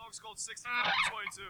song's called 6522.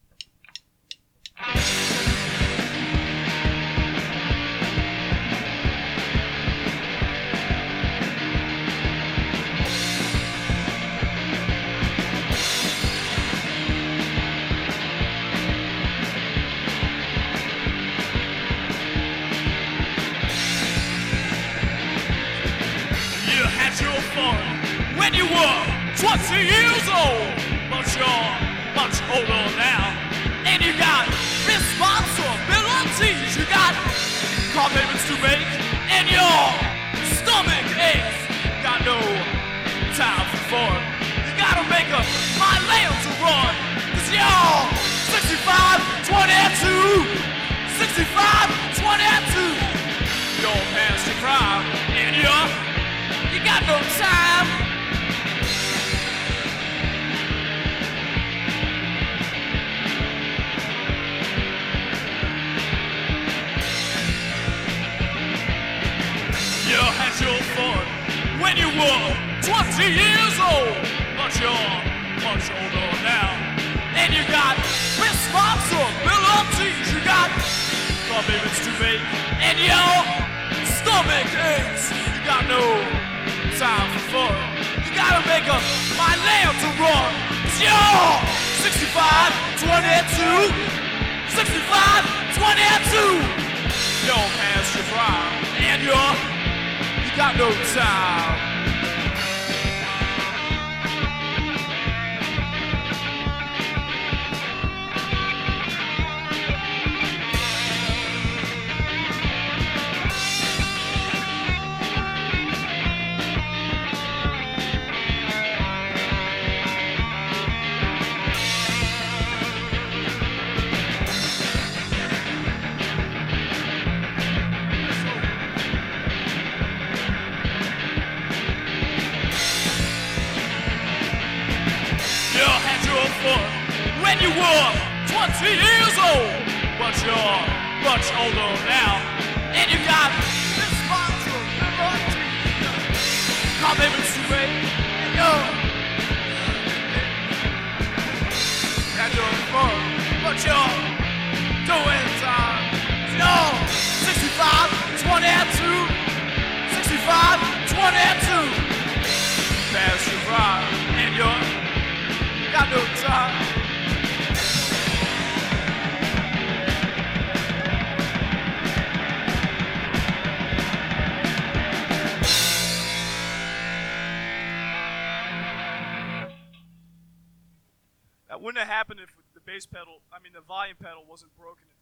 You had your fun when you were 20 years old, but you're much older now, and you got responsibilities. You got car payments to make, and your stomach aches. Got no time for fun. You gotta make a my land to run, 'cause you're 65, 22, 65, 22. Your pants to cry, and you got no time. You had your fun when you were 20 years old, but you're much older now, and you got responsibilities. You got commitments to make, and your stomach aches. You got no time for fun. You gotta make a my land to run. 'Cause you're 65, 22, 65, 22. Your past your prime, and you got no time. You had your fun when you were 20 years old, but you're much older now, and you got responsibilities. Commitments to make, and you had your fun, but you're doing time. You're 65, 22, 65, 22. Past your prime, and you're got no time. That wouldn't have happened if the bass pedal, the volume pedal wasn't broken in